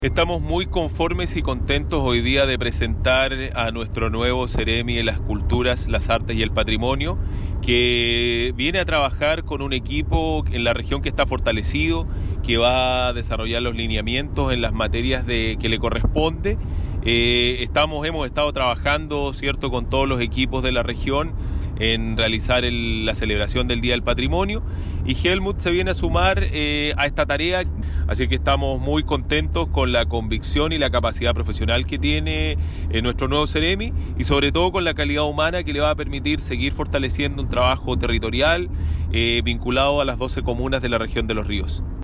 Estamos muy conformes y contentos hoy día de presentar a nuestro nuevo Ceremi de las Culturas, las Artes y el Patrimonio, que viene a trabajar con un equipo en la región que está fortalecido, que va a desarrollar los lineamientos en las materias que le corresponde. Hemos estado trabajando, ¿cierto?, con todos los equipos de la región en realizar la celebración del Día del Patrimonio, y Helmut se viene a sumar a esta tarea, así que estamos muy contentos con la convicción y la capacidad profesional que tiene nuestro nuevo Ceremi, y sobre todo con la calidad humana que le va a permitir seguir fortaleciendo un trabajo territorial vinculado a las 12 comunas de la región de Los Ríos.